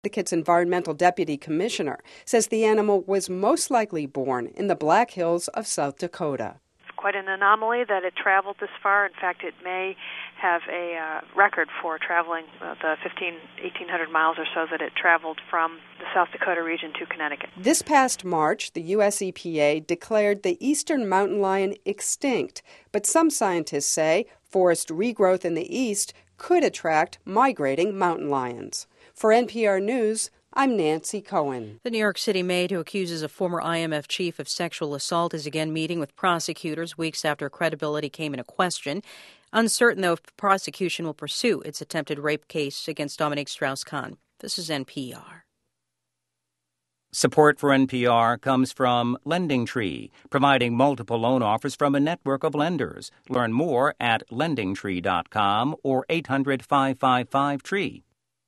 Connecticut's environmental deputy commissioner says the animal was most likely born in the Black Hills of South Dakota. It's quite an anomaly that it traveled this far. In fact, it may have a record for traveling the 1,800 miles or so that it traveled from the South Dakota region to Connecticut. This past March, the U.S. EPA declared the eastern mountain lion extinct, but some scientists say forest regrowth in the east could attract migrating mountain lions. For NPR News, I'm Nancy Cohen. The New York City maid who accuses a former IMF chief of sexual assault is again meeting with prosecutors weeks after credibility came into question. Uncertain, though, if the prosecution will pursue its attempted rape case against Dominique Strauss-Kahn. This is NPR. Support for NPR comes from LendingTree, providing multiple loan offers from a network of lenders. Learn more at lendingtree.com or 800-555-TREE.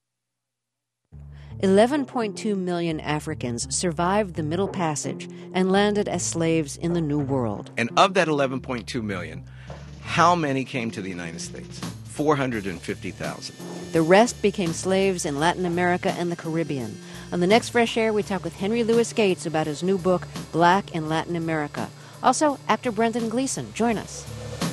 11.2 million Africans survived the Middle Passage and landed as slaves in the New World. And of that 11.2 million, how many came to the United States? 450,000. The rest became slaves in Latin America and the Caribbean. On the next Fresh Air, we talk with Henry Louis Gates about his new book, Black in Latin America. Also, actor Brendan Gleeson. Join us.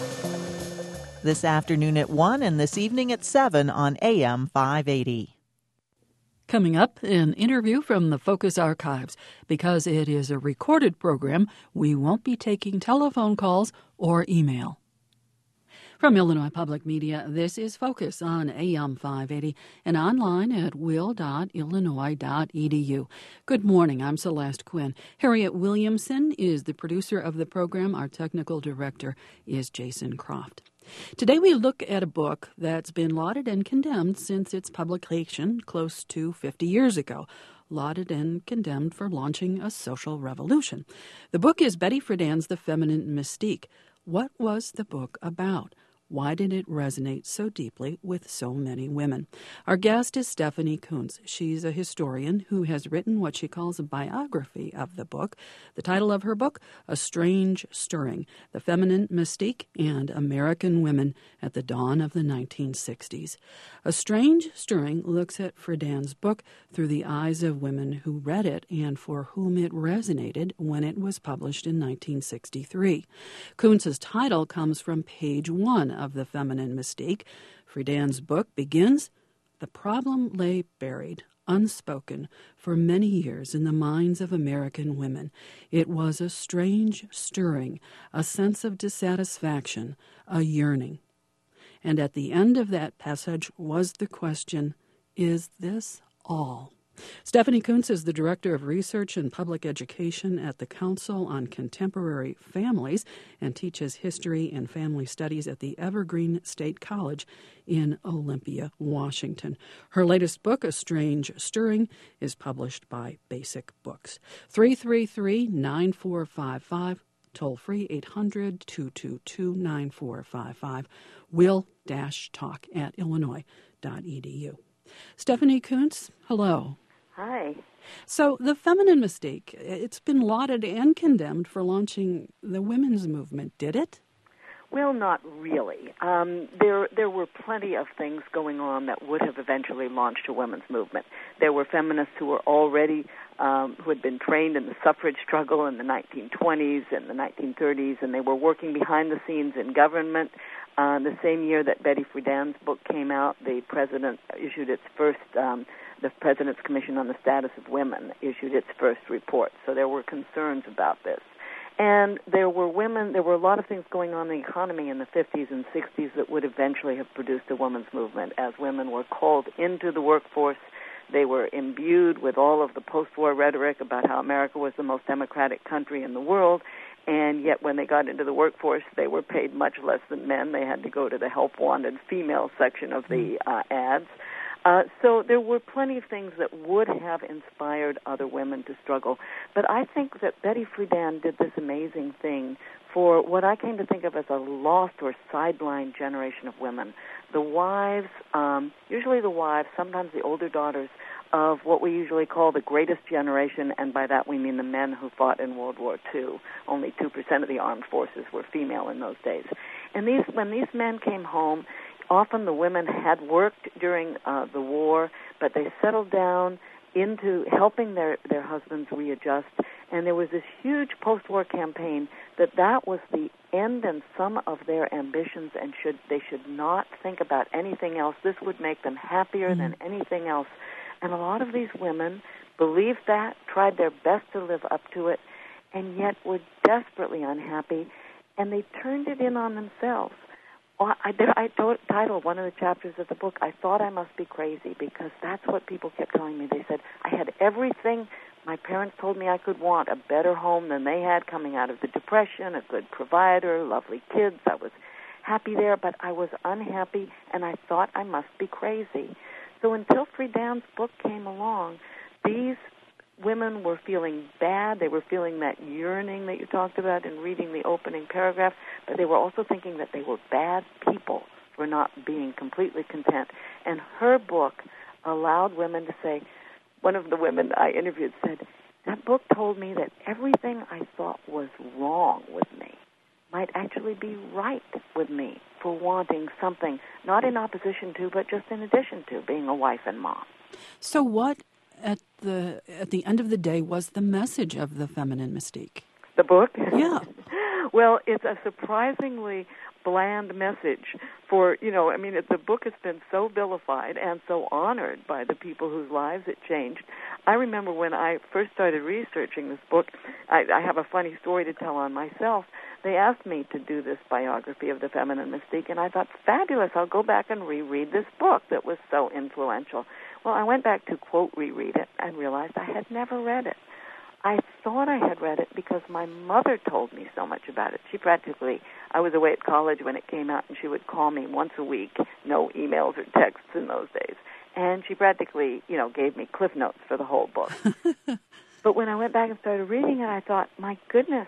This afternoon at 1 and this evening at 7 on AM 580. Coming up, an interview from the Focus Archives. Because it is a recorded program, we won't be taking telephone calls or email. From Illinois Public Media, this is Focus on AM 580 and online at will.illinois.edu. Good morning, I'm Celeste Quinn. Harriet Williamson is the producer of the program. Our technical director is Jason Croft. Today we look at a book that's been lauded and condemned since its publication close to 50 years ago. Lauded and condemned for launching a social revolution. The book is Betty Friedan's The Feminine Mystique. What was the book about? Why did it resonate so deeply with so many women? Our guest is Stephanie Coontz. She's a historian who has written what she calls a biography of the book. The title of her book, A Strange Stirring, The Feminine Mystique and American Women at the Dawn of the 1960s. A Strange Stirring looks at Friedan's book through the eyes of women who read it and for whom it resonated when it was published in 1963. Coontz's title comes from page 1 of The Feminine Mystique. Friedan's book begins, "The problem lay buried, unspoken, for many years in the minds of American women. It was a strange stirring, a sense of dissatisfaction, a yearning." And at the end of that passage was the question, is this all? Stephanie Coontz is the Director of Research and Public Education at the Council on Contemporary Families and teaches history and family studies at the Evergreen State College in Olympia, Washington. Her latest book, A Strange Stirring, is published by Basic Books. 333-9455, toll free 800-222-9455, will-talk@illinois.edu. Stephanie Coontz, hello. Hi. So The Feminine Mystique, it's been lauded and condemned for launching the women's movement. Did it? Well, not really. There were plenty of things going on that would have eventually launched a women's movement. There were feminists who were already, who had been trained in the suffrage struggle in the 1920s and the 1930s, and they were working behind the scenes in government. The same year that Betty Friedan's book came out, the president issued its first, the President's Commission on the Status of Women issued its first report. So there were concerns about this. And there were a lot of things going on in the economy in the 50s and 60s that would eventually have produced a women's movement. As women were called into the workforce, they were imbued with all of the post-war rhetoric about how America was the most democratic country in the world, and yet when they got into the workforce, they were paid much less than men. They had to go to the help-wanted female section of the ads. So there were plenty of things that would have inspired other women to struggle. But I think that Betty Friedan did this amazing thing for what I came to think of as a lost or sidelined generation of women. The wives, usually the wives, sometimes the older daughters of what we usually call the greatest generation, and by that we mean the men who fought in World War II. Only 2% of the armed forces were female in those days. And when these men came home, often the women had worked during the war, but they settled down into helping their husbands readjust. And there was this huge post-war campaign that was the end and sum of their ambitions, and they should not think about anything else. This would make them happier than anything else. And a lot of these women believed that, tried their best to live up to it, and yet were desperately unhappy, and they turned it in on themselves. I titled one of the chapters of the book, I Thought I Must Be Crazy, because that's what people kept telling me. They said, I had everything my parents told me I could want, a better home than they had coming out of the Depression, a good provider, lovely kids. I was happy there, but I was unhappy, and I thought I must be crazy. So until Friedan's book came along, these women were feeling bad. They were feeling that yearning that you talked about in reading the opening paragraph, but they were also thinking that they were bad people for not being completely content. And her book allowed women to say, one of the women I interviewed said, that book told me that everything I thought was wrong with me might actually be right with me for wanting something not in opposition to, but just in addition to being a wife and mom. So what, at the end of the day, was the message of The Feminine Mystique? The book? Yeah. Well, it's a surprisingly bland message for, the book has been so vilified and so honored by the people whose lives it changed. I remember when I first started researching this book, I have a funny story to tell on myself. They asked me to do this biography of The Feminine Mystique, and I thought, fabulous, I'll go back and reread this book that was so influential. Well, I went back to, quote, reread it, and realized I had never read it. I thought I had read it because my mother told me so much about it. I was away at college when it came out, and she would call me once a week, no emails or texts in those days. And she practically, gave me cliff notes for the whole book. But when I went back and started reading it, I thought, my goodness,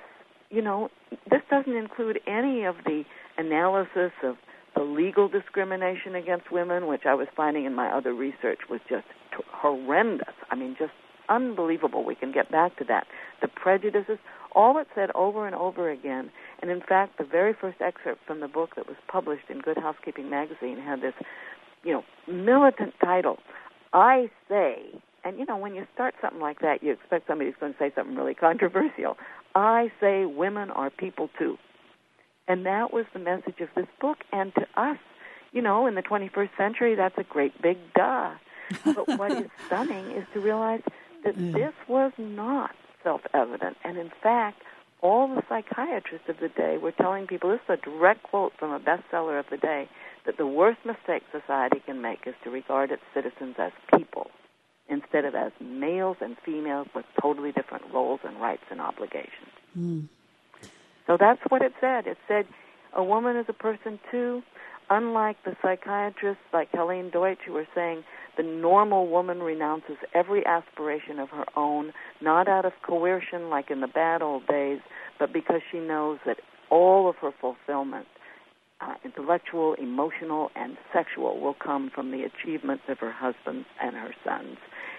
this doesn't include any of the analysis of the legal discrimination against women, which I was finding in my other research was just horrendous. Just unbelievable. We can get back to that. The prejudices, all it said over and over again. And in fact, the very first excerpt from the book that was published in Good Housekeeping magazine had this, militant title, I Say. And, when you start something like that, you expect somebody's going to say something really controversial. I say women are people too. And that was the message of this book. And to us, in the 21st century, that's a great big duh. But what is stunning is to realize that this was not self-evident. And in fact, all the psychiatrists of the day were telling people, this is a direct quote from a bestseller of the day, that the worst mistake society can make is to regard its citizens as people instead of as males and females with totally different roles and rights and obligations. So that's what it said. It said a woman is a person too, unlike the psychiatrists like Helene Deutsch who were saying the normal woman renounces every aspiration of her own, not out of coercion like in the bad old days, but because she knows that all of her fulfillment, intellectual, emotional, and sexual, will come from the achievements of her husband and her sons,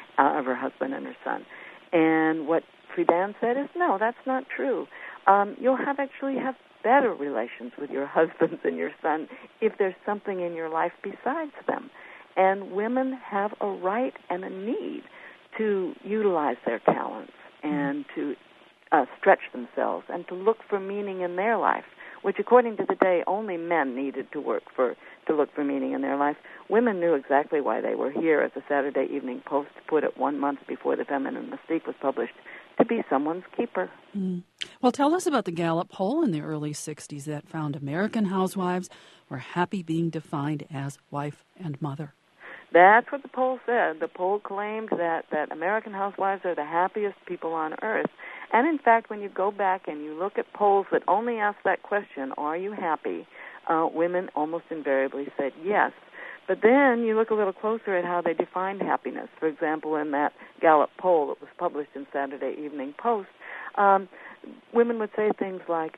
son. And what Friedan said is, no, that's not true. You'll actually have better relations with your husbands and your son if there's something in your life besides them. And women have a right and a need to utilize their talents and to stretch themselves and to look for meaning in their life, which according to the day only men needed to look for meaning in their life. Women knew exactly why they were here, as the Saturday Evening Post put it 1 month before The Feminine Mystique was published, to be someone's keeper. Well, tell us about the Gallup poll in the early 60s that found American housewives were happy being defined as wife and mother. That's what the poll said. The poll claimed that American housewives are the happiest people on earth. And in fact, when you go back and you look at polls that only ask that question, are you happy, women almost invariably said yes. But then you look a little closer at how they defined happiness. For example, in that Gallup poll that was published in Saturday Evening Post, women would say things like,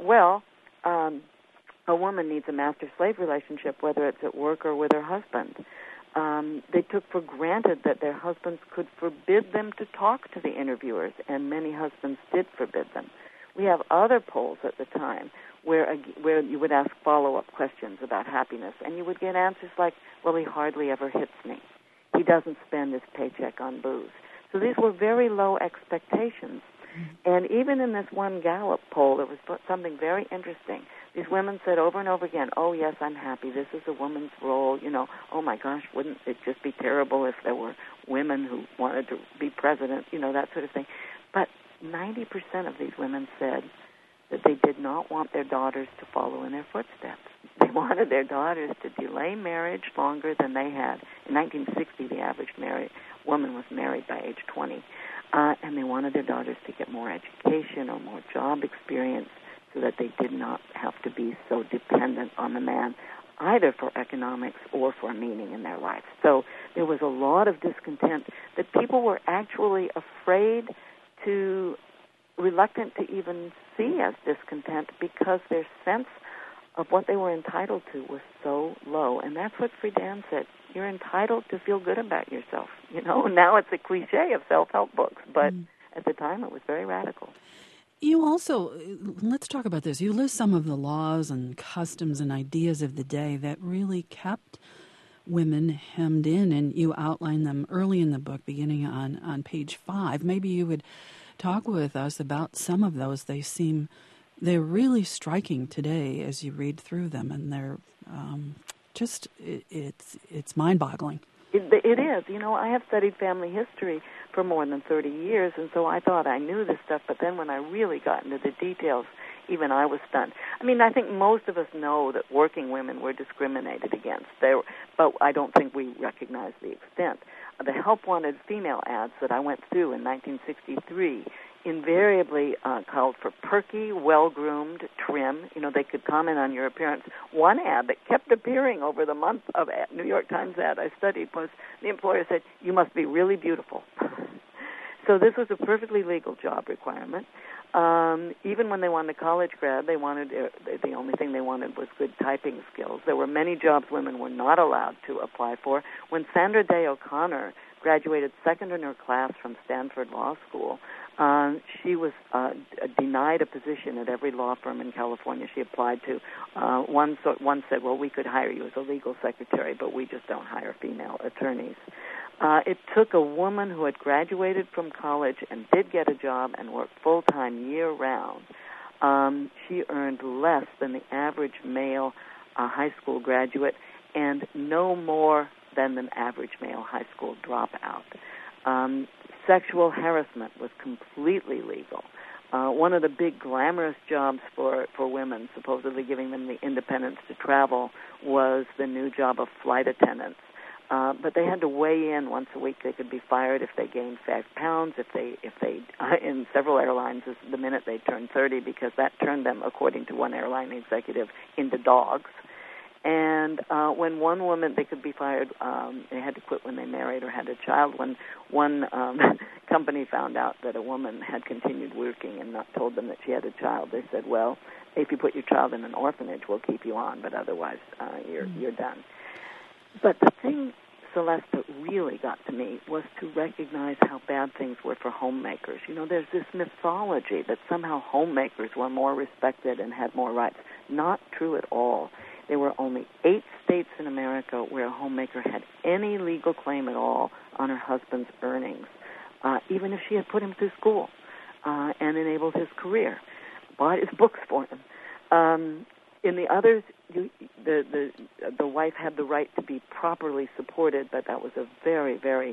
a woman needs a master-slave relationship, whether it's at work or with her husband. They took for granted that their husbands could forbid them to talk to the interviewers, and many husbands did forbid them. We have other polls at the time where you would ask follow-up questions about happiness, and you would get answers like, well, he hardly ever hits me. he doesn't spend his paycheck on booze. So these were very low expectations. And even in this one Gallup poll, there was something very interesting. These women said over and over again, oh, yes, I'm happy. This is a woman's role. Oh, my gosh, wouldn't it just be terrible if there were women who wanted to be president, that sort of thing. But 90% of these women said that they did not want their daughters to follow in their footsteps. They wanted their daughters to delay marriage longer than they had. In 1960, the average woman was married by age 20. And they wanted their daughters to get more education or more job experience so that they did not have to be so dependent on the man, either for economics or for meaning in their life. So there was a lot of discontent that people were actually reluctant to even see as discontent because their sense of what they were entitled to was so low. And that's what Friedan said. You're entitled to feel good about yourself. Now it's a cliche of self-help books, but at the time it was very radical. You also, let's talk about this. You list some of the laws and customs and ideas of the day that really kept women hemmed in, and you outline them early in the book, beginning on page 5. Maybe you would talk with us about some of those. They're really striking today as you read through them, and they're it's mind-boggling. It is. I have studied family history for more than 30 years, and so I thought I knew this stuff, but then when I really got into the details, even I was stunned. I think most of us know that working women were discriminated against, but I don't think we recognize the extent. The help-wanted female ads that I went through in 1963 invariably called for perky, well-groomed, trim. They could comment on your appearance. One ad that kept appearing over the month of New York Times ad I studied was the employer said, you must be really beautiful. So this was a perfectly legal job requirement. Even when they wanted a college grad, the only thing they wanted was good typing skills. There were many jobs women were not allowed to apply for. When Sandra Day O'Connor graduated second in her class from Stanford Law School, she was denied a position at every law firm in California she applied to. One said, well, we could hire you as a legal secretary, but we just don't hire female attorneys. It took a woman who had graduated from college and did get a job and worked full-time year-round. She earned less than the average male high school graduate and no more than an average male high school dropout. Sexual harassment was completely legal. One of the big glamorous jobs for women, supposedly giving them the independence to travel, was the new job of flight attendants. But they had to weigh in once a week. They could be fired if they gained 5 pounds, if they in several airlines, the minute they turned 30, because that turned them, according to one airline executive, into dogs. And when one woman, they could be fired, they had to quit when they married or had a child. When one company found out that a woman had continued working and not told them that she had a child, they said, well, if you put your child in an orphanage, we'll keep you on, but otherwise you're done. But the thing, Celeste, that really got to me was to recognize how bad things were for homemakers. There's this mythology that somehow homemakers were more respected and had more rights. Not true at all. There were only 8 states in America where a homemaker had any legal claim at all on her husband's earnings, even if she had put him through school and enabled his career, bought his books for him. In the others, the wife had the right to be properly supported, but that was a very, very,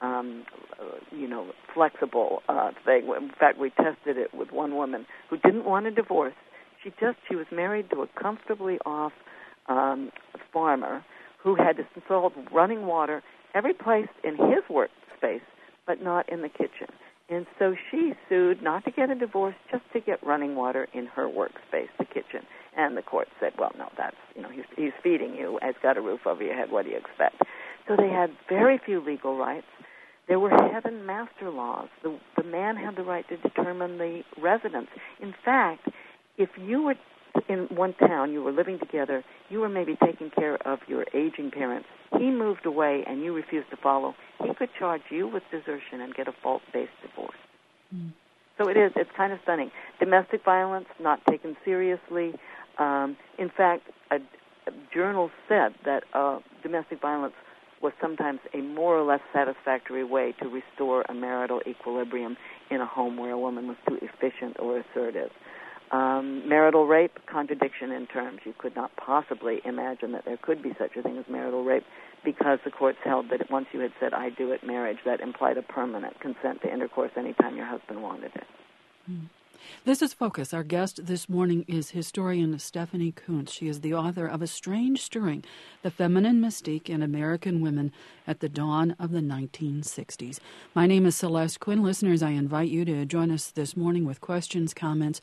flexible thing. In fact, we tested it with one woman who didn't want a divorce. She was married to a comfortably off farmer who had installed running water every place in his workspace, but not in the kitchen. And so she sued not to get a divorce, just to get running water in her workspace, the kitchen. And the court said, well, no, that's, he's feeding you, has got a roof over your head, what do you expect? So they had very few legal rights. There were head and master laws. The man had the right to determine the residence. In fact, if you were in one town, you were living together, you were maybe taking care of your aging parents, he moved away and you refused to follow, he could charge you with desertion and get a fault-based divorce. Mm. So it's kind of stunning. Domestic violence, not taken seriously. In fact, a journal said that domestic violence was sometimes a more or less satisfactory way to restore a marital equilibrium in a home where a woman was too efficient or assertive. Marital rape, contradiction in terms. You could not possibly imagine that there could be such a thing as marital rape because the courts held that once you had said, I do at marriage, that implied a permanent consent to intercourse anytime your husband wanted it. This is Focus. Our guest this morning is historian Stephanie Coontz. She is the author of A Strange Stirring, The Feminine Mystique in American Women at the Dawn of the 1960s. My name is Celeste Quinn. Listeners, I invite you to join us this morning with questions, comments,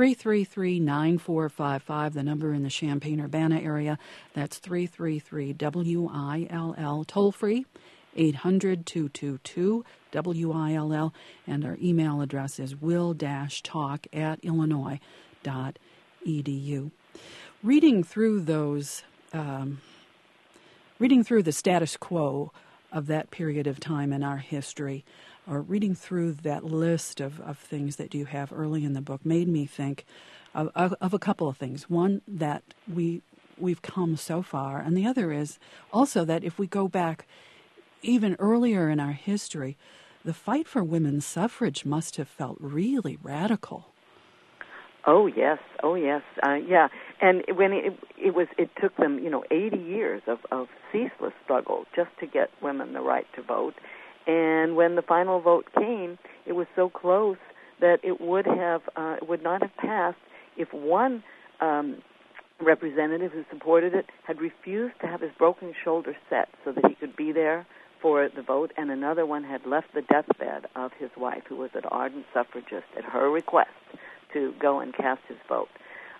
333-9455, the number in the Champaign-Urbana area. That's 333-WILL, toll-free, 800-222-WILL, and our email address is will-talk@illinois.edu. Reading through the status quo of that period of time in our history, or reading through that list of things that you have early in the book, made me think of a couple of things. One, that we've come so far, and the other is also that if we go back even earlier in our history, the fight for women's suffrage must have felt really radical. Oh yes. Yeah. And when it took them, 80 years of ceaseless struggle just to get women the right to vote. And when the final vote came, it was so close that it would not have passed if one representative who supported it had refused to have his broken shoulder set so that he could be there for the vote, and another one had left the deathbed of his wife, who was an ardent suffragist, at her request to go and cast his vote.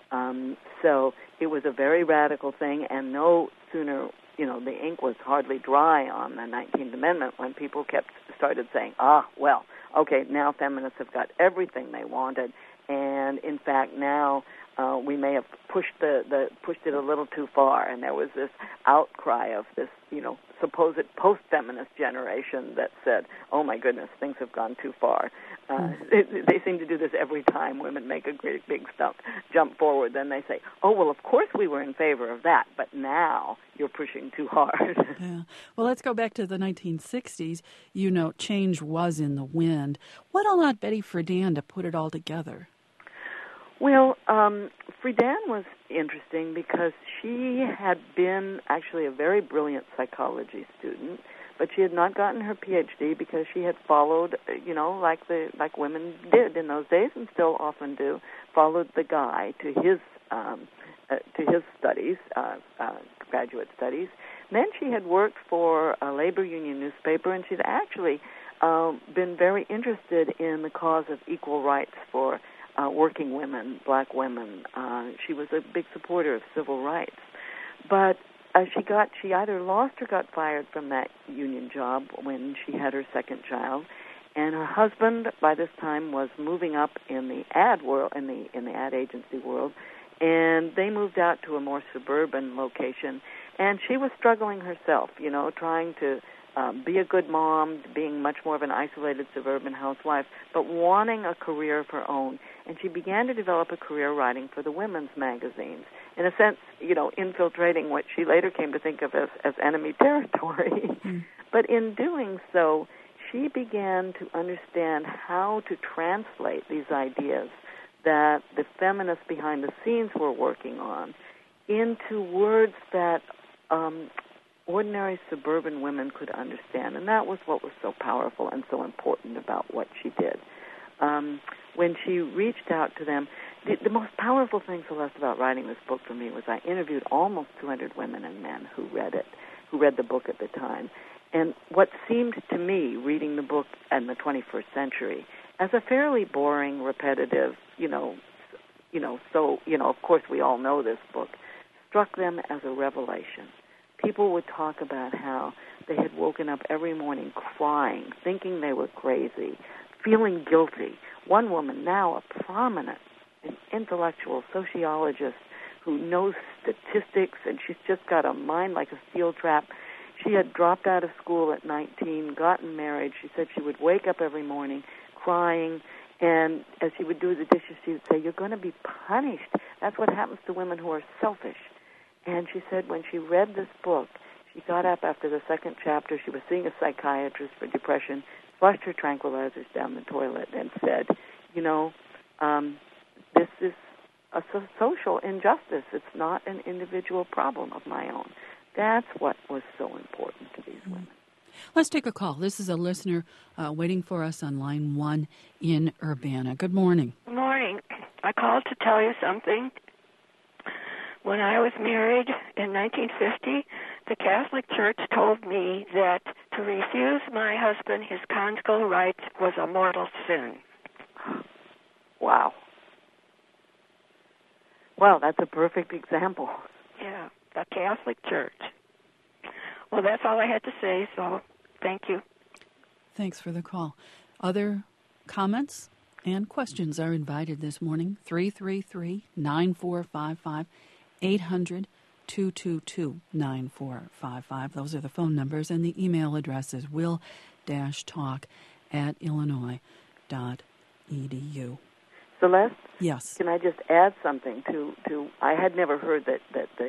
So it was a very radical thing, and no sooner, the ink was hardly dry on the 19th Amendment when people started saying, okay, now feminists have got everything they wanted, and in fact now we may have pushed it a little too far, and there was this outcry of this, supposed post-feminist generation that said, oh my goodness, things have gone too far. They seem to do this every time women make a great big jump forward. Then they say, oh, well, of course we were in favor of that, but now you're pushing too hard. Yeah. Well, let's go back to the 1960s. Change was in the wind. What allowed Betty Friedan to put it all together? Well, Friedan was interesting because she had been actually a very brilliant psychology student, but she had not gotten her PhD because she had followed, like women did in those days and still often do, followed the guy to his studies, graduate studies. Then she had worked for a labor union newspaper, and she'd actually been very interested in the cause of equal rights for working women, black women. She was a big supporter of civil rights. But she either lost or got fired from that union job when she had her second child, and her husband by this time was moving up in the ad world, in the ad agency world, and they moved out to a more suburban location, and she was struggling herself, trying to be a good mom, being much more of an isolated suburban housewife, but wanting a career of her own. And she began to develop a career writing for the women's magazines, in a sense, infiltrating what she later came to think of as enemy territory. Mm. But in doing so, she began to understand how to translate these ideas that the feminists behind the scenes were working on into words that ordinary suburban women could understand, and that was what was so powerful and so important about what she did. When she reached out to them, the most powerful thing, Celeste, about writing this book for me was I interviewed almost 200 women and men who read the book at the time. And what seemed to me, reading the book in the 21st century, as a fairly boring, repetitive, of course we all know this book, struck them as a revelation. People would talk about how they had woken up every morning crying, thinking they were crazy, feeling guilty. One woman, now a prominent and intellectual sociologist who knows statistics, and she's just got a mind like a steel trap. She had dropped out of school at 19, gotten married. She said she would wake up every morning crying, and as she would do the dishes, she would say, you're going to be punished. That's what happens to women who are selfish. And she said when she read this book, She got up after the second chapter. She was seeing a psychiatrist for depression, flushed her tranquilizers down the toilet, and said, this is a social injustice. It's not an individual problem of my own. That's what was so important to these women. Let's take a call. This is a listener waiting for us on line 1 in Urbana. Good morning. Good morning. I called to tell you something. When I was married in 1950, the Catholic Church told me that to refuse my husband his conjugal rights was a mortal sin. Wow. Well, that's a perfect example. Yeah, the Catholic Church. Well, that's all I had to say, so thank you. Thanks for the call. Other comments and questions are invited this morning. 333-9455, 800-222-9455. Those are the phone numbers, and the email address is will-talk@illinois.edu. Celeste? Yes. Can I just add something to I had never heard that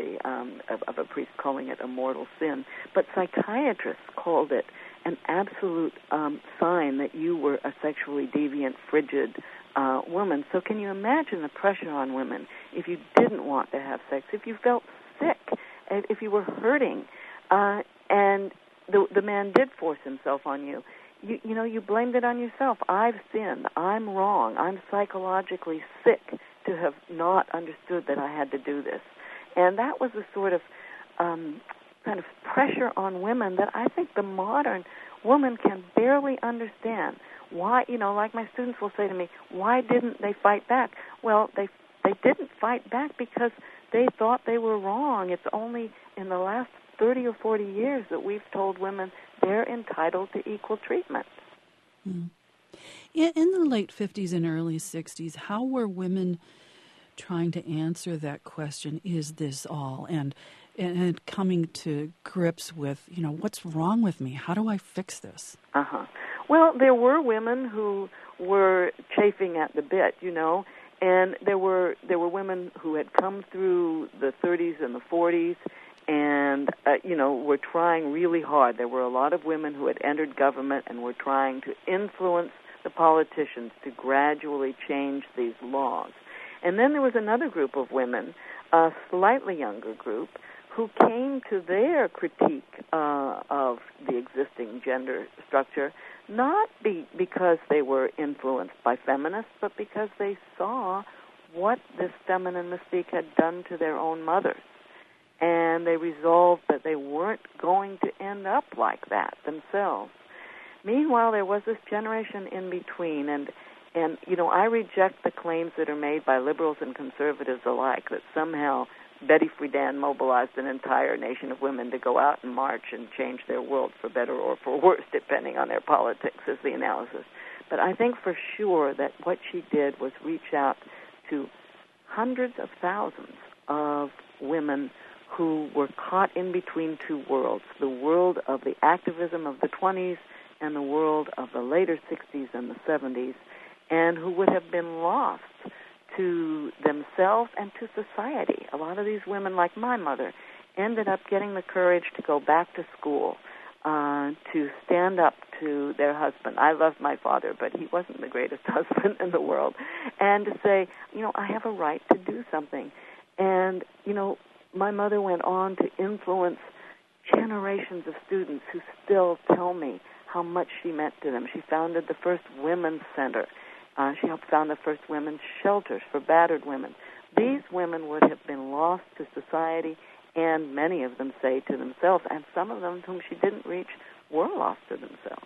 of a priest calling it a mortal sin, but psychiatrists called it an absolute sign that you were a sexually deviant, frigid woman. So can you imagine the pressure on women if you didn't want to have sex, if you felt sick, if you were hurting, and the man did force himself on you? You blamed it on yourself. I've sinned. I'm wrong. I'm psychologically sick to have not understood that I had to do this. And that was the sort of kind of pressure on women that I think the modern woman can barely understand. Why, like my students will say to me, why didn't they fight back? Well, they didn't fight back because they thought they were wrong. It's only in the last 30 or 40 years that we've told women they're entitled to equal treatment. In the late 50s and early 60s, how were women trying to answer that question, is this all? And coming to grips with, what's wrong with me? How do I fix this? Well, there were women who were chafing at the bit, and there were women who had come through the 30s and the 40s and, were trying really hard. There were a lot of women who had entered government and were trying to influence the politicians to gradually change these laws. And then there was another group of women, a slightly younger group, who came to their critique of the existing gender structure, not because they were influenced by feminists, but because they saw what this feminine mystique had done to their own mothers. And they resolved that they weren't going to end up like that themselves. Meanwhile, there was this generation in between, and I reject the claims that are made by liberals and conservatives alike that somehow Betty Friedan mobilized an entire nation of women to go out and march and change their world for better or for worse, depending on their politics, is the analysis. But I think for sure that what she did was reach out to hundreds of thousands of women who were caught in between two worlds, the world of the activism of the 20s and the world of the later 60s and the 70s, and who would have been lost to themselves and to society. A lot of these women, like my mother, ended up getting the courage to go back to school, to stand up to their husband. I loved my father, but he wasn't the greatest husband in the world. And to say, I have a right to do something. And, my mother went on to influence generations of students who still tell me how much she meant to them. She founded the first women's center. She helped found the first women's shelters for battered women. These women would have been lost to society, and many of them say to themselves, and some of them whom she didn't reach were lost to themselves.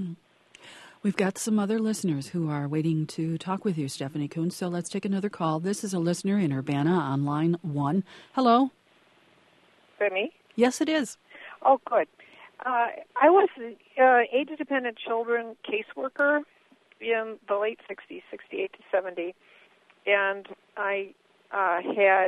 We've got some other listeners who are waiting to talk with you, Stephanie Kuhn, so let's take another call. This is a listener in Urbana on line 1. Hello? Is that me? Yes, it is. Oh, good. I was an age-dependent children caseworker in the late 60s, 68 to 70, and I had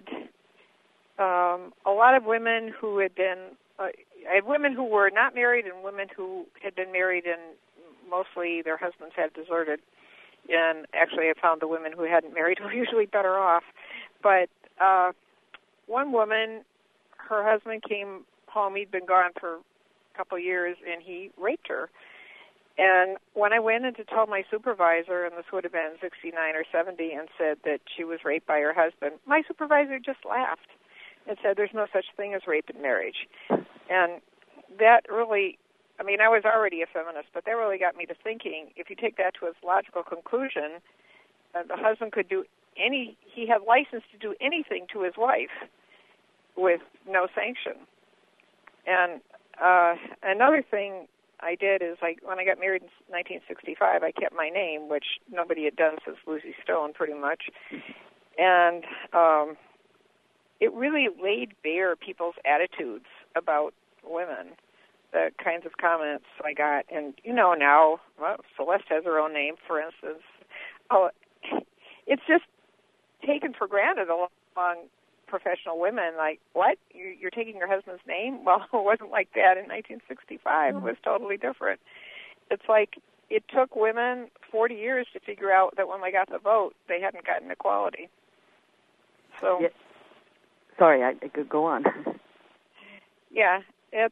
a lot of women who had been, I had women who were not married and women who had been married and mostly their husbands had deserted. And actually I found the women who hadn't married were usually better off. But one woman, her husband came home. He'd been gone for a couple of years, and he raped her. And when I went in to tell my supervisor, and this would have been 69 or 70, and said that she was raped by her husband, my supervisor just laughed and said there's no such thing as rape in marriage. And that really, I mean, I was already a feminist, but that really got me to thinking, if you take that to its logical conclusion, the husband could do he had license to do anything to his wife with no sanction. And another thing I did is, when I got married in 1965, I kept my name, which nobody had done since Lucy Stone, pretty much. And it really laid bare people's attitudes about women, the kinds of comments I got. And, now, Celeste has her own name, for instance. It's just taken for granted among professional women, like, what? You're taking your husband's name? Well, it wasn't like that in 1965. It was totally different. It's like it took women 40 years to figure out that when they got the vote, they hadn't gotten equality. So, yeah. Sorry, I could go on. Yeah, it's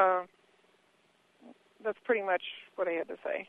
that's pretty much what I had to say.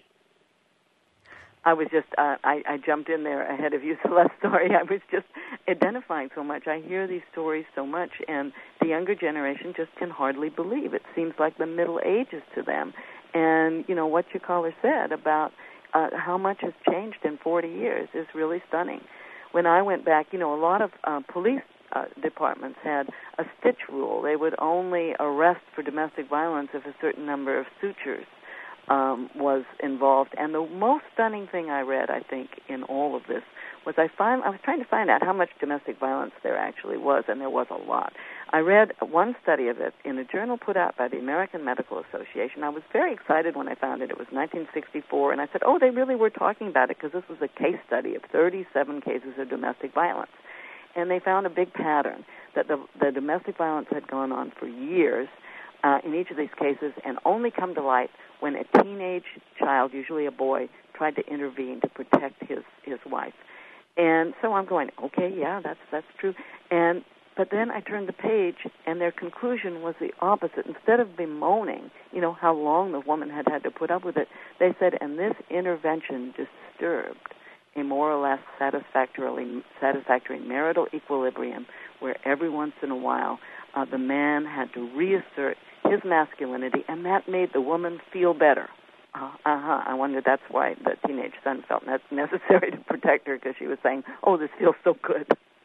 I was just, I jumped in there ahead of you, Celeste. Sorry, I was just identifying so much. I hear these stories so much, and the younger generation just can hardly believe. It seems like the Middle Ages to them. And, what your caller said about how much has changed in 40 years is really stunning. When I went back, a lot of police departments had a stitch rule. They would only arrest for domestic violence if a certain number of sutures was involved. And the most stunning thing I read, I think, in all of this was I was trying to find out how much domestic violence there actually was, and there was a lot. I read one study of it in a journal put out by the American Medical Association. I was very excited when I found it. It was 1964, and I said, they really were talking about it, because this was a case study of 37 cases of domestic violence. And they found a big pattern, that the domestic violence had gone on for years in each of these cases, and only come to light when a teenage child, usually a boy, tried to intervene to protect his wife. And so I'm going, okay, yeah, that's true. But then I turned the page, and their conclusion was the opposite. Instead of bemoaning, how long the woman had to put up with it, they said, and this intervention disturbed a more or less satisfactory marital equilibrium, where every once in a while the man had to reassert his masculinity, and that made the woman feel better. I wonder that's why the teenage son felt necessary to protect her, because she was saying, this feels so good.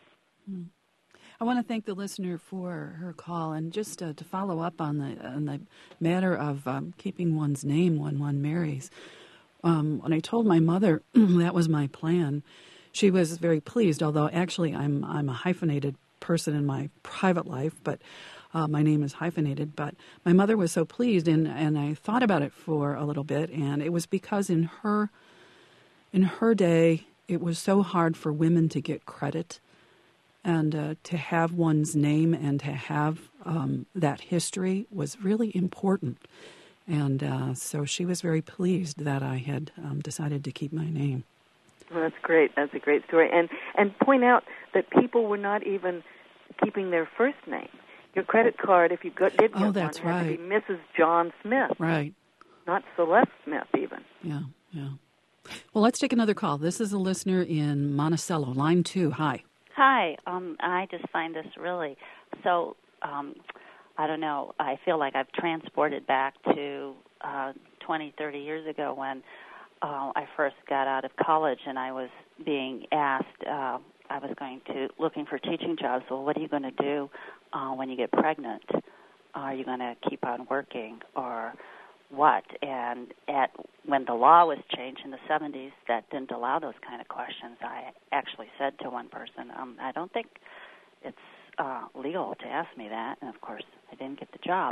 I want to thank the listener for her call, and just to follow up on the matter of keeping one's name when one marries. When I told my mother that was my plan, she was very pleased, although actually I'm a hyphenated person in my private life, but my name is hyphenated. But my mother was so pleased, and I thought about it for a little bit, and it was because in her day, it was so hard for women to get credit, and to have one's name and to have that history was really important. And so she was very pleased that I had decided to keep my name. Well, that's great. That's a great story. And point out that people were not even keeping their first name. Your credit card, if you did get one, had to be Mrs. John Smith. Right. Not Celeste Smith, even. Yeah. Well, let's take another call. This is a listener in Monticello, line 2. Hi. Hi. I just find this really so... I don't know, I feel like I've transported back to 20, 30 years ago when I first got out of college, and I was being asked, I was looking for teaching jobs. Well, what are you going to do when you get pregnant? Are you going to keep on working or what? And when the law was changed in the 70s, that didn't allow those kind of questions. I actually said to one person, I don't think it's legal to ask me that, and of course I didn't get the job.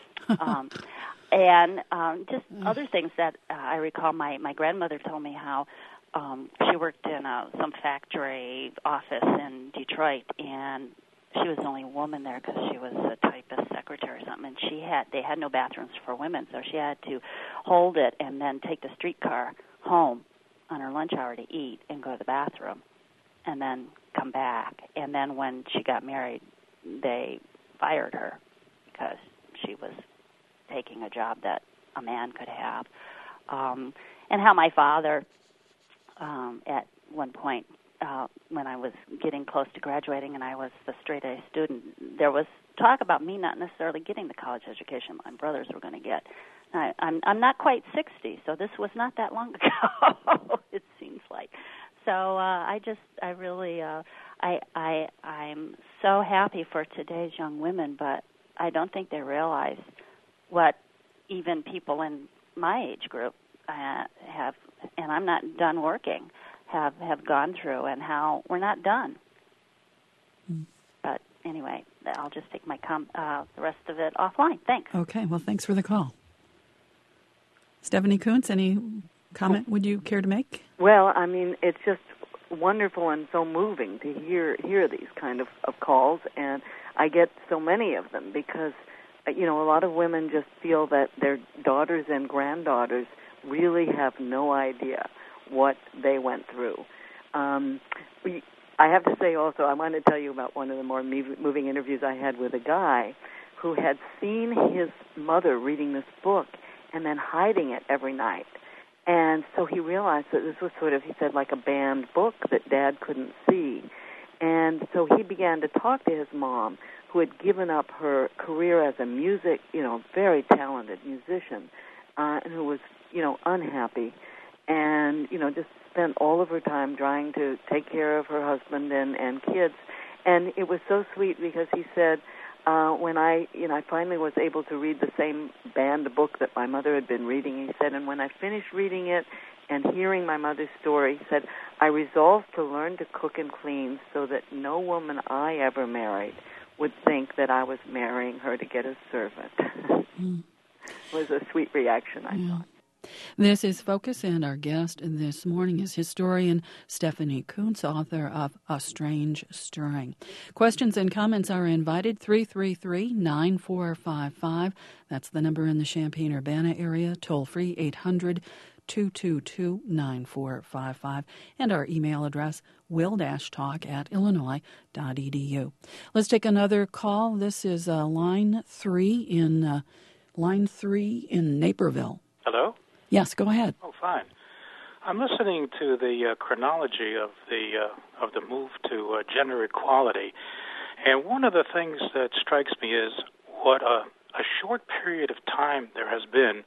And just other things that I recall, my grandmother told me how she worked in some factory office in Detroit, and she was the only woman there because she was a typist secretary or something, and they had no bathrooms for women, so she had to hold it and then take the streetcar home on her lunch hour to eat and go to the bathroom and then come back. And then when she got married, they fired her because she was taking a job that a man could have. And how my father, at one point, when I was getting close to graduating and I was the straight-A student, there was talk about me not necessarily getting the college education my brothers were going to get. I'm not quite 60, so this was not that long ago, it seems like. So I'm so happy for today's young women, but I don't think they realize what even people in my age group have, and I'm not done working, have gone through, and how we're not done. But anyway, I'll just take my the rest of it offline. Thanks. Okay, well, thanks for the call. Stephanie Coontz, any comment would you care to make? Well, I mean, it's just wonderful and so moving to hear these kind of calls, and I get so many of them because, a lot of women just feel that their daughters and granddaughters really have no idea what they went through. I have to say also, I want to tell you about one of the more moving interviews I had with a guy who had seen his mother reading this book and then hiding it every night. And so he realized that this was sort of, he said, like a banned book that Dad couldn't see. And so he began to talk to his mom, who had given up her career as a very talented musician, and who was, unhappy, and, just spent all of her time trying to take care of her husband and kids. And it was so sweet because he said, when I finally was able to read the same banned book that my mother had been reading, he said, and when I finished reading it and hearing my mother's story, he said, I resolved to learn to cook and clean so that no woman I ever married would think that I was marrying her to get a servant. It was a sweet reaction, I thought. This is Focus, and our guest this morning is historian Stephanie Coontz, author of A Strange Stirring. Questions and comments are invited, 333-9455. That's the number in the Champaign-Urbana area, toll-free 800-222-9455. And our email address, will-talk@illinois.edu. Let's take another call. This is line 3 in Naperville. Hello? Yes, go ahead. Oh, fine. I'm listening to the chronology of the move to gender equality, and one of the things that strikes me is what a short period of time there has been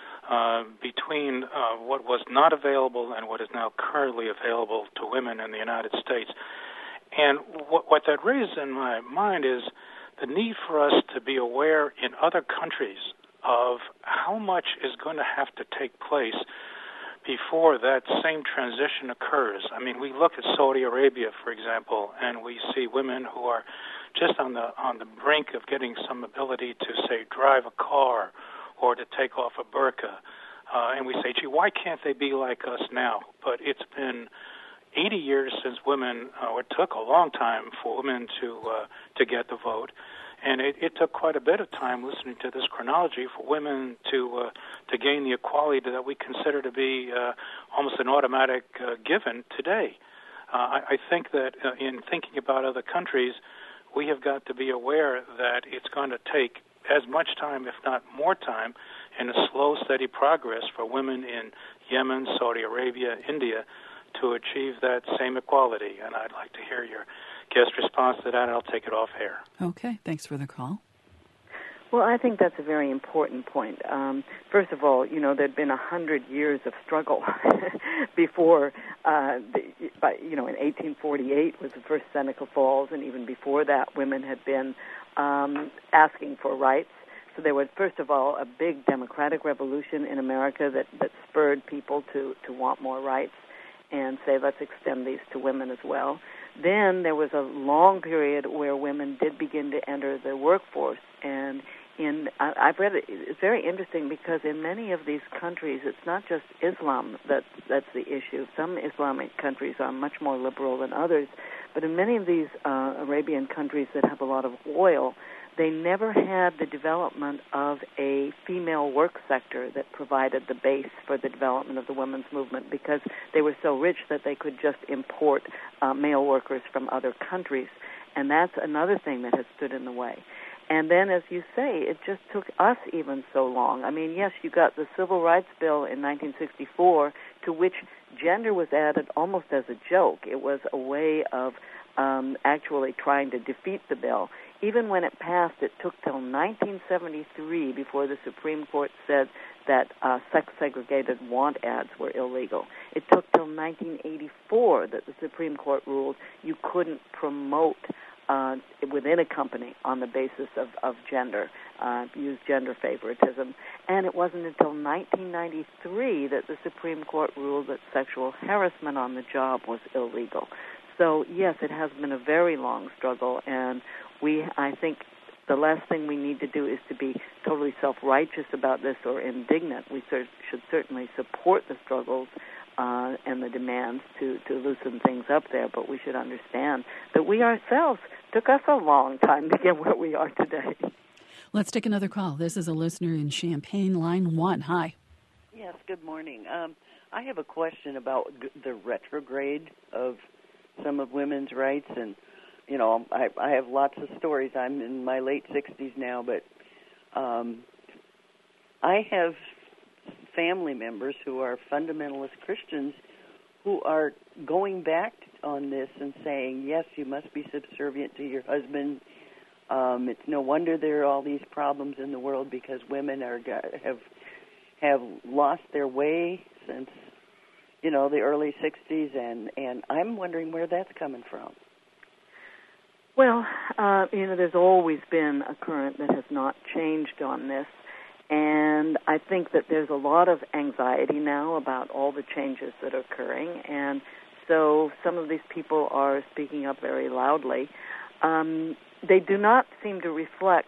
between what was not available and what is now currently available to women in the United States. And what that raises in my mind is the need for us to be aware in other countries of how much is going to have to take place before that same transition occurs. I mean, we look at Saudi Arabia, for example, and we see women who are just on the brink of getting some ability to, say, drive a car or to take off a burqa. And we say, gee, why can't they be like us now? But it's been 80 years since women, it took a long time for women to get the vote. And it took quite a bit of time listening to this chronology for women to gain the equality that we consider to be almost an automatic given today. I think that in thinking about other countries, we have got to be aware that it's going to take as much time, if not more time, and a slow, steady progress for women in Yemen, Saudi Arabia, India, to achieve that same equality. And I'd like to hear your guest response to that, and I'll take it off air. Okay, thanks for the call. Well, I think that's a very important point. First of all, there'd been 100 years of struggle before, in 1848 was the first Seneca Falls, and even before that, women had been asking for rights. So there was, first of all, a big democratic revolution in America that spurred people to want more rights and say, let's extend these to women as well. Then there was a long period where women did begin to enter the workforce, and I've read it. It's very interesting because in many of these countries, it's not just Islam that's the issue. Some Islamic countries are much more liberal than others, but in many of these Arabian countries that have a lot of oil, they never had the development of a female work sector that provided the base for the development of the women's movement because they were so rich that they could just import male workers from other countries. And that's another thing that has stood in the way. And then, as you say, it just took us even so long. I mean, yes, you got the Civil Rights Bill in 1964, to which gender was added almost as a joke. It was a way of actually trying to defeat the bill. Even when it passed, it took till 1973 before the Supreme Court said that sex-segregated want ads were illegal. It took till 1984 that the Supreme Court ruled you couldn't promote within a company on the basis of gender, use gender favoritism. And it wasn't until 1993 that the Supreme Court ruled that sexual harassment on the job was illegal. So, yes, it has been a very long struggle, and I think the last thing we need to do is to be totally self-righteous about this or indignant. We should certainly support the struggles and the demands to loosen things up there, but we should understand that we ourselves took us a long time to get where we are today. Let's take another call. This is a listener in Champaign, line 1. Hi. Yes, good morning. I have a question about the retrograde of some of women's rights, and you know, I have lots of stories. I'm in my late 60s now, but I have family members who are fundamentalist Christians who are going back on this and saying, yes, you must be subservient to your husband. It's no wonder there are all these problems in the world because women have lost their way since, you know, the early 60s, and I'm wondering where that's coming from. Well, you know, there's always been a current that has not changed on this, and I think that there's a lot of anxiety now about all the changes that are occurring, and so some of these people are speaking up very loudly. They do not seem to reflect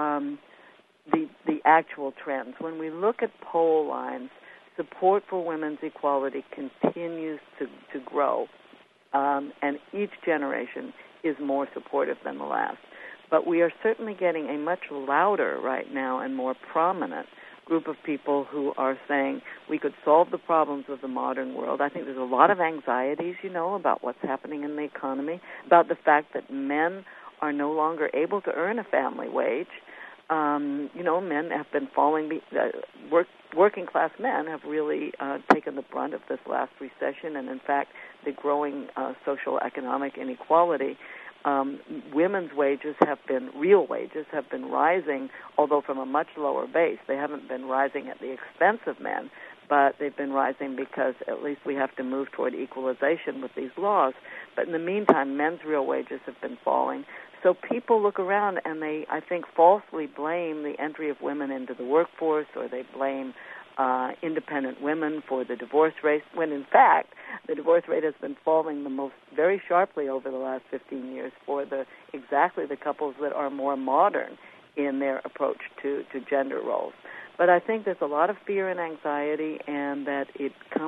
the actual trends. When we look at poll lines, support for women's equality continues to grow, and each generation is more supportive than the last. But we are certainly getting a much louder right now and more prominent group of people who are saying we could solve the problems of the modern world. I think there's a lot of anxieties, you know, about what's happening in the economy, about the fact that men are no longer able to earn a family wage. You know, men have been falling, working class men have really taken the brunt of this last recession, and in fact, the growing social economic inequality. Women's wages real wages have been rising, although from a much lower base. They haven't been rising at the expense of men, but they've been rising because at least we have to move toward equalization with these laws. But in the meantime, men's real wages have been falling. So people look around and they, I think, falsely blame the entry of women into the workforce, or they blame independent women for the divorce rate, when in fact the divorce rate has been falling very sharply over the last 15 years for exactly the couples that are more modern in their approach to gender roles. But I think there's a lot of fear and anxiety, and that it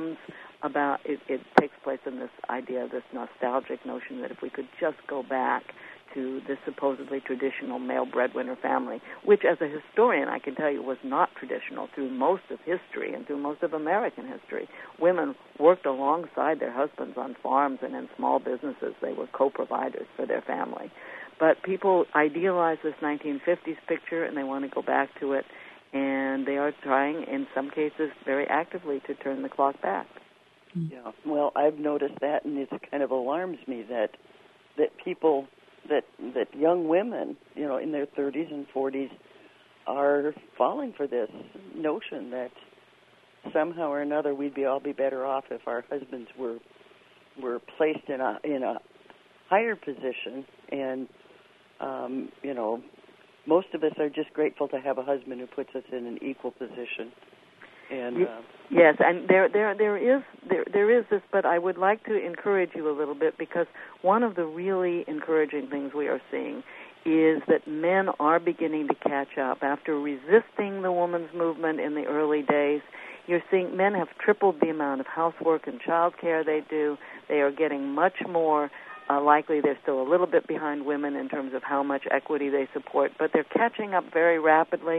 takes place in this idea, this nostalgic notion that if we could just go back to the supposedly traditional male breadwinner family, which as a historian I can tell you was not traditional through most of history and through most of American history. Women worked alongside their husbands on farms and in small businesses. They were co-providers for their family. But people idealize this 1950s picture and they want to go back to it, and they are trying, in some cases, very actively to turn the clock back. Yeah, well, I've noticed that, and it kind of alarms me that people, that young women, you know, in their 30s and 40s, are falling for this notion that somehow or another we'd all be better off if our husbands were placed in a higher position, and you know, most of us are just grateful to have a husband who puts us in an equal position. And yes, and there is this, but I would like to encourage you a little bit, because one of the really encouraging things we are seeing is that men are beginning to catch up. After resisting the women's movement in the early days, you're seeing men have tripled the amount of housework and child care they do. They are getting much more likely. They're still a little bit behind women in terms of how much equity they support, but they're catching up very rapidly.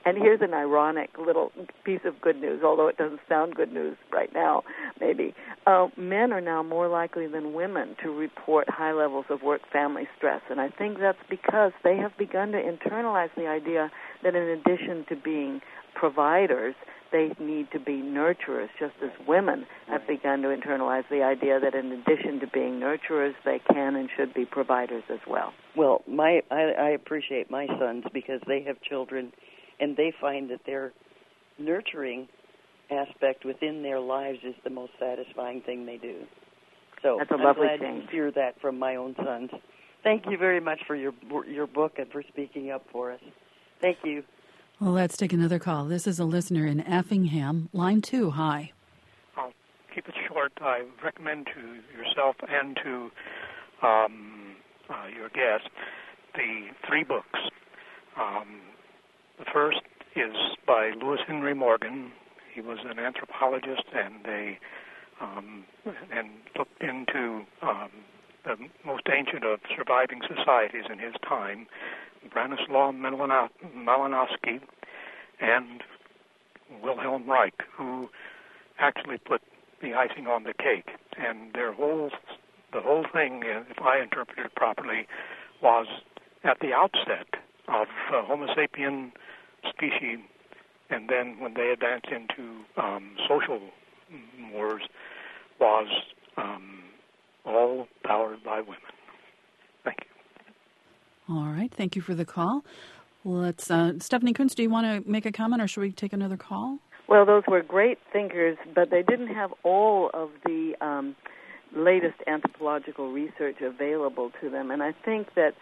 And here's an ironic little piece of good news, although it doesn't sound good news right now, maybe. Men are now more likely than women to report high levels of work-family stress, and I think that's because they have begun to internalize the idea that in addition to being providers, they need to be nurturers, just as women have begun to internalize the idea that in addition to being nurturers, they can and should be providers as well. Well, I appreciate my sons because they have children, and they find that their nurturing aspect within their lives is the most satisfying thing they do. So that's a I'm lovely glad change. to hear that from my own sons. Thank you very much for your book and for speaking up for us. Thank you. Well, let's take another call. This is a listener in Effingham, line 2. Hi. I'll keep it short. I recommend to yourself and to your guest the 3 books. The first is by Lewis Henry Morgan. He was an anthropologist and looked into the most ancient of surviving societies in his time, Branislaw Malinowski and Wilhelm Reich, who actually put the icing on the cake. And the whole thing, if I interpreted it properly, was at the outset of Homo sapien species, and then when they advanced into social wars, was all powered by women. Thank you. All right. Thank you for the call. Let's Stephanie Kuntz, do you want to make a comment, or should we take another call? Well, those were great thinkers, but they didn't have all of the latest anthropological research available to them, and I think that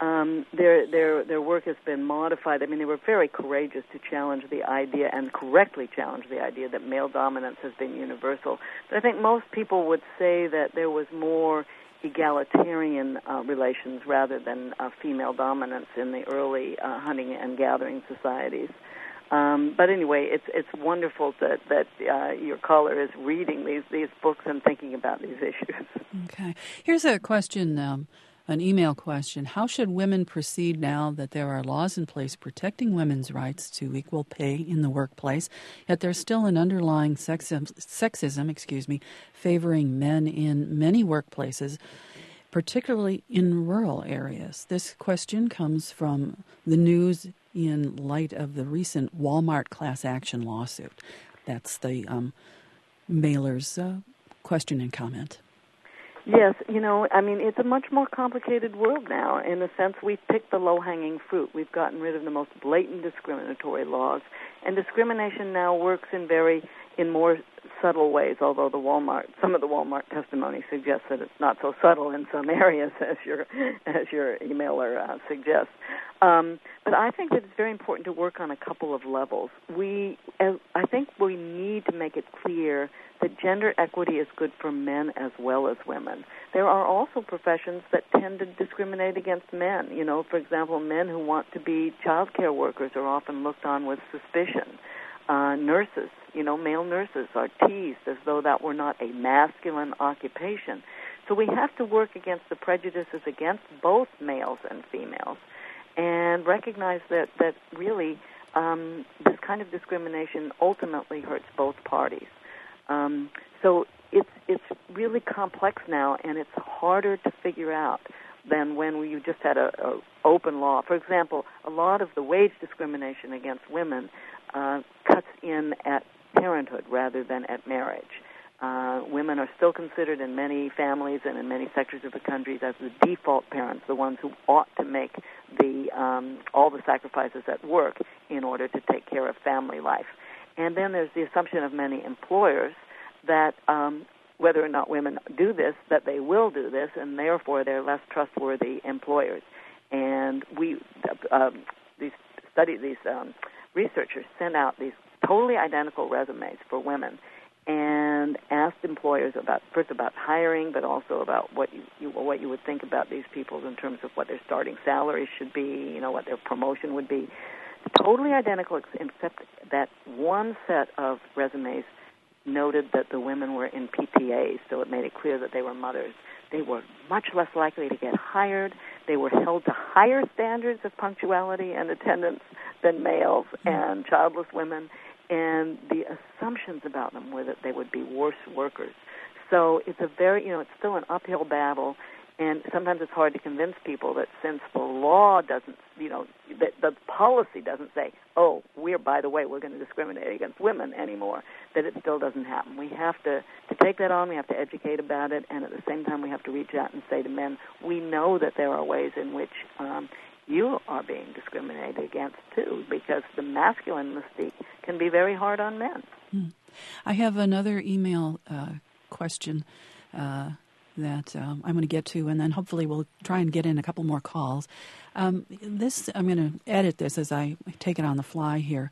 their work has been modified. I mean, they were very courageous to challenge the idea, and correctly challenge the idea, that male dominance has been universal. But I think most people would say that there was more egalitarian relations rather than female dominance in the early hunting and gathering societies. But anyway, it's wonderful that your caller is reading these books and thinking about these issues. Okay. Here's a question, an email question. How should women proceed now that there are laws in place protecting women's rights to equal pay in the workplace, yet there's still an underlying sexism, favoring men in many workplaces, particularly in rural areas? This question comes from the news in light of the recent Walmart class action lawsuit. That's the mailer's question and comment. Yes, I mean, it's a much more complicated world now. In a sense, we've picked the low-hanging fruit. We've gotten rid of the most blatant discriminatory laws, and discrimination now works in more subtle ways, although some of the Walmart testimony suggests that it's not so subtle in some areas as your emailer suggests. But I think that it's very important to work on a couple of levels. I think we need to make it clear that gender equity is good for men as well as women. There are also professions that tend to discriminate against men. For example, men who want to be child care workers are often looked on with suspicion. Nurses, male nurses are teased as though that were not a masculine occupation. So we have to work against the prejudices against both males and females and recognize that really this kind of discrimination ultimately hurts both parties. So it's really complex now, and it's harder to figure out than when you just had a open law. For example, a lot of the wage discrimination against women cuts in at parenthood rather than at marriage. Women are still considered in many families and in many sectors of the country as the default parents, the ones who ought to make all the sacrifices at work in order to take care of family life. And then there's the assumption of many employers that whether or not women do this, that they will do this, and therefore they're less trustworthy employers. And these researchers sent out these totally identical resumes for women and asked employers about hiring, but also about what you would think about these people in terms of what their starting salaries should be, what their promotion would be. Totally identical, except that one set of resumes noted that the women were in PTAs, so it made it clear that they were mothers. They were much less likely to get hired. They were held to higher standards of punctuality and attendance than males and childless women, and the assumptions about them were that they would be worse workers. So it's it's still an uphill battle, and sometimes it's hard to convince people that since the law doesn't, that the policy doesn't say, oh, by the way, we're going to discriminate against women anymore, that it still doesn't happen. We have to take that on, we have to educate about it, and at the same time we have to reach out and say to men, we know that there are ways in which you are being discriminated against too, because the masculine mystique can be very hard on men. I have another email question that I'm going to get to, and then hopefully we'll try and get in a couple more calls. I'm going to edit this as I take it on the fly here.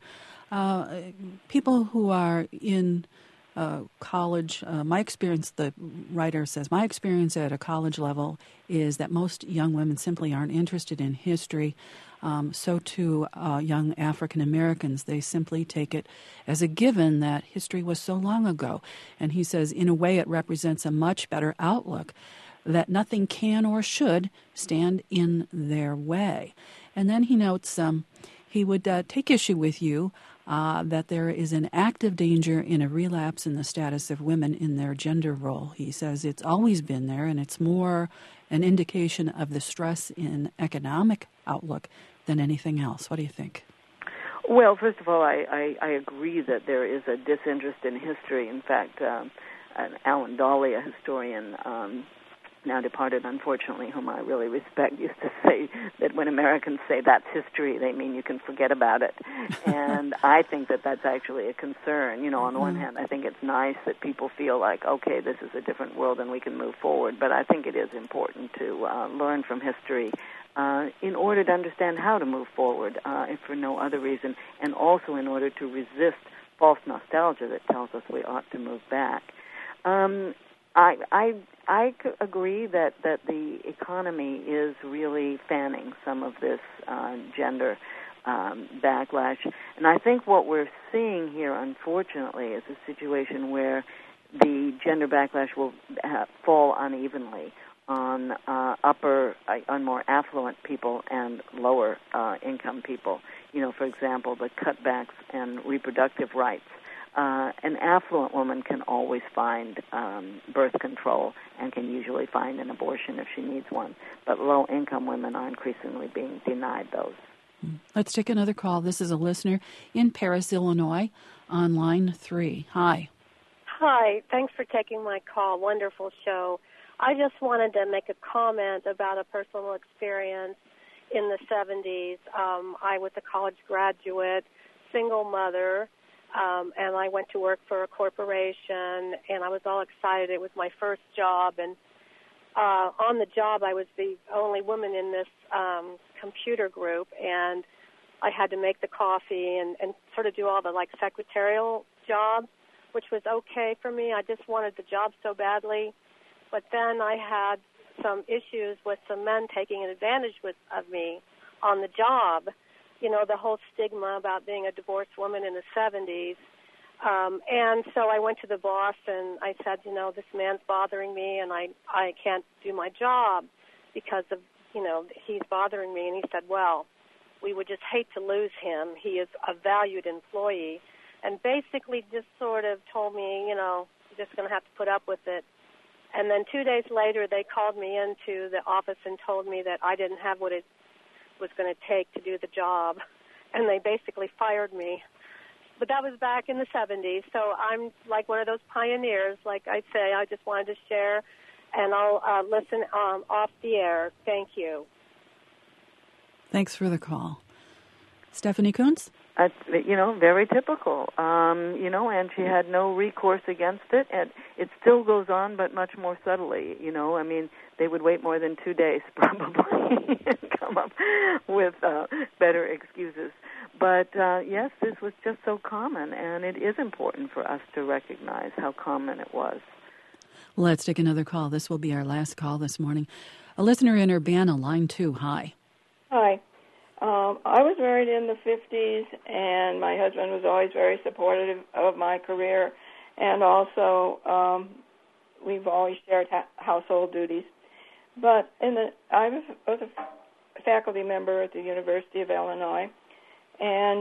People who are in college, my experience, the writer says, my experience at a college level is that most young women simply aren't interested in history. So too young African Americans, they simply take it as a given that history was so long ago. And he says, in a way, it represents a much better outlook that nothing can or should stand in their way. And then he notes he would take issue with you that there is an active danger in a relapse in the status of women in their gender role. He says it's always been there, and it's more an indication of the stress in economic outlook than anything else. What do you think? Well, first of all, I agree that there is a disinterest in history. In fact, Alan Dawley, a historian, now departed, unfortunately, whom I really respect, used to say that when Americans say that's history, they mean you can forget about it. And I think that that's actually a concern. On one hand, I think it's nice that people feel like, okay, this is a different world and we can move forward. But I think it is important to learn from history in order to understand how to move forward, if for no other reason, and also in order to resist false nostalgia that tells us we ought to move back. I agree that the economy is really fanning some of this gender backlash. And I think what we're seeing here, unfortunately, is a situation where the gender backlash will fall unevenly on on more affluent people and lower income people. For example, the cutbacks and reproductive rights. An affluent woman can always find birth control and can usually find an abortion if she needs one. But low-income women are increasingly being denied those. Let's take another call. This is a listener in Paris, Illinois, on line 3. Hi. Hi. Thanks for taking my call. Wonderful show. I just wanted to make a comment about a personal experience in the 70s. I was a college graduate, single mother, and I went to work for a corporation, and I was all excited. It was my first job, and on the job I was the only woman in this computer group, and I had to make the coffee and sort of do all the secretarial jobs, which was okay for me. I just wanted the job so badly. But then I had some issues with some men taking advantage of me on the job. The whole stigma about being a divorced woman in the 70s. And so I went to the boss and I said, this man's bothering me and I can't do my job because of, he's bothering me. And he said, well, we would just hate to lose him. He is a valued employee. And basically just sort of told me, you're just going to have to put up with it. And then 2 days later, they called me into the office and told me that I didn't have what it was going to take to do the job. And they basically fired me. But that was back in the 70s. So I'm like one of those pioneers. Like I say, I just wanted to share, and I'll listen off the air. Thank you. Thanks for the call. Stephanie Coontz? Very typical. And she had no recourse against it, and it still goes on, but much more subtly. They would wait more than 2 days probably and come up with better excuses. But yes, this was just so common, and it is important for us to recognize how common it was. Let's take another call. This will be our last call this morning. A listener in Urbana, line 2. Hi. Hi. I was married in the 50s, and my husband was always very supportive of my career. and also we've always shared household duties. But I was a faculty member at the University of Illinois, and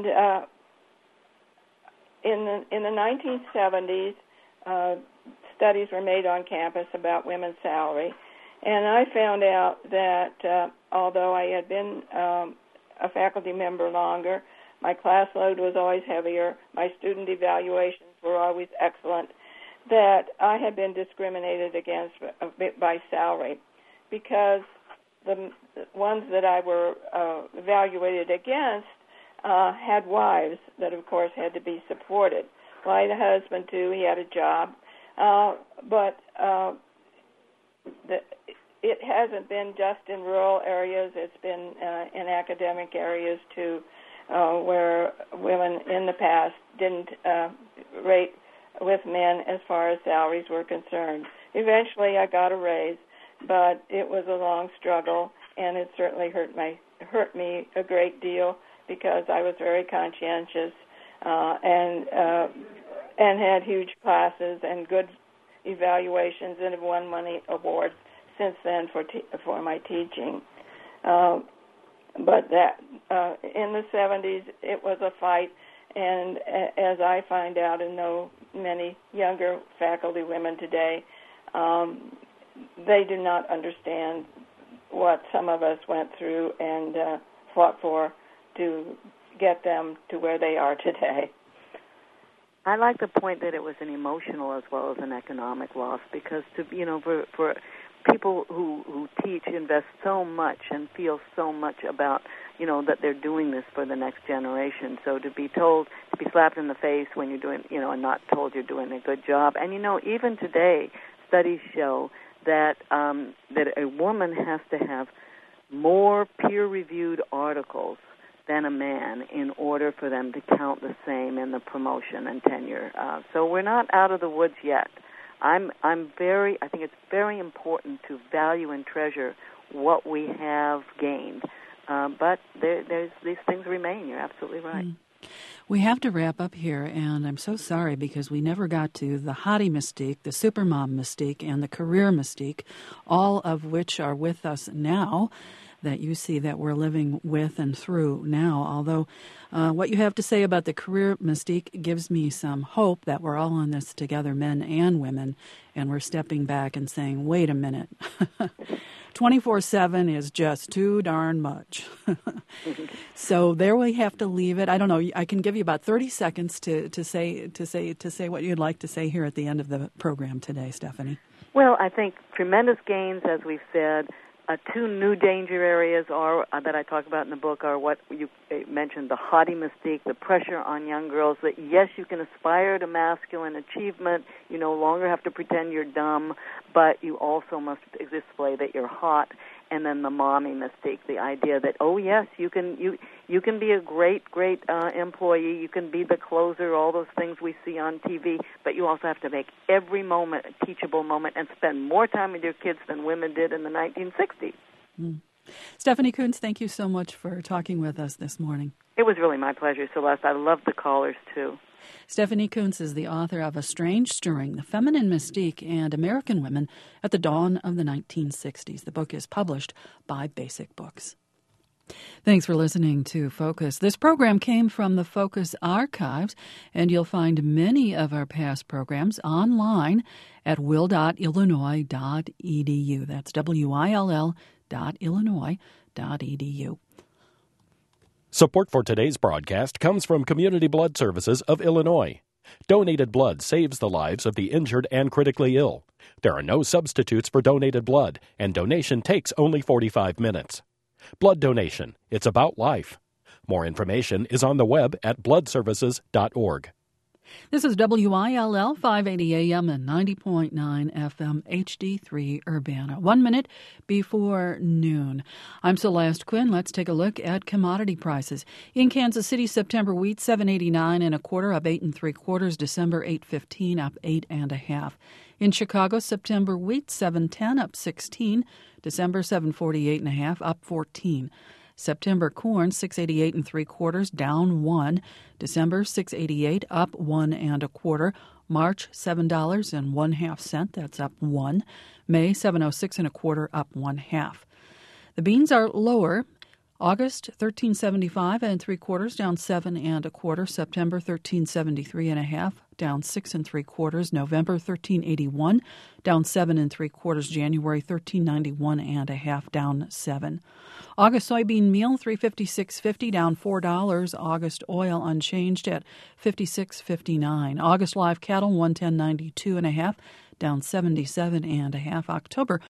in the 1970s, studies were made on campus about women's salary, and I found out that although I had been a faculty member longer, my class load was always heavier, my student evaluations were always excellent, that I had been discriminated against by salary, because the ones that I were evaluated against had wives that, of course, had to be supported. Well, I had a husband, too. He had a job. But it hasn't been just in rural areas. It's been in academic areas, too, where women in the past didn't rate with men as far as salaries were concerned. Eventually, I got a raise, but it was a long struggle, and it certainly hurt me a great deal because I was very conscientious and had huge classes and good evaluations, and have won many awards since then for my teaching. But that in the 70s, it was a fight, and as I find out and know many younger faculty women today, they do not understand what some of us went through and fought for to get them to where they are today. I like the point that it was an emotional as well as an economic loss, because for people who teach invest so much and feel so much about that they're doing this for the next generation. So to be slapped in the face when you're doing and not told you're doing a good job, and even today studies show that a woman has to have more peer-reviewed articles than a man in order for them to count the same in the promotion and tenure. So we're not out of the woods yet. I think it's very important to value and treasure what we have gained. But there's these things remain. You're absolutely right. We have to wrap up here, and I'm so sorry because we never got to the hottie mystique, the supermom mystique, and the career mystique, all of which are with us now, that you see that we're living with and through now. Although what you have to say about the career mystique gives me some hope that we're all in this together, men and women, and we're stepping back and saying, wait a minute, 24/7 is just too darn much. So there we have to leave it. I don't know. I can give you about 30 seconds to say what you'd like to say here at the end of the program today, Stephanie. Well, I think tremendous gains, as we've said. Two new danger areas that I talk about in the book are what you mentioned, the haughty mystique, the pressure on young girls that, yes, you can aspire to masculine achievement. You no longer have to pretend you're dumb, but you also must display that you're hot. And then the mommy mystique, the idea that, oh, yes, you can be a great employee, you can be the closer, all those things we see on TV, but you also have to make every moment a teachable moment and spend more time with your kids than women did in the 1960s. Stephanie Coontz, thank you so much for talking with us this morning. It was really my pleasure, Celeste. I love the callers, too. Stephanie Coontz is the author of A Strange Stirring, The Feminine Mystique and American Women at the Dawn of the 1960s. The book is published by Basic Books. Thanks for listening to Focus. This program came from the Focus archives, and you'll find many of our past programs online at will.illinois.edu. That's WILL.illinois.edu. Support for today's broadcast comes from Community Blood Services of Illinois. Donated blood saves the lives of the injured and critically ill. There are no substitutes for donated blood, and donation takes only 45 minutes. Blood donation, it's about life. More information is on the web at bloodservices.org. This is WILL 580 AM and 90.9 FM HD3 Urbana. 1 minute before noon. I'm Celeste Quinn. Let's take a look at commodity prices. In Kansas City, September wheat $7.89 1/4, up 8 3/4. December $8.15, up 8 1/2. In Chicago, September wheat $7.10, up 16. December $7.48 1/2, up 14. September corn, $6.88 3/4, down 1. December $6.88, up 1 1/4. March, $7.005. That's up 1. May, $7.06 1/4, up 1/2. The beans are lower. August, $13.75 3/4, down 7 1/4. September, $13.73 1/2, down 6 3/4. November, $13.81, down 7 3/4. January, $13.91 1/2, down 7. August soybean meal, $356.50, down $4. August oil unchanged at $56.59. August live cattle, $110.92 1/2, down 77 1/2. October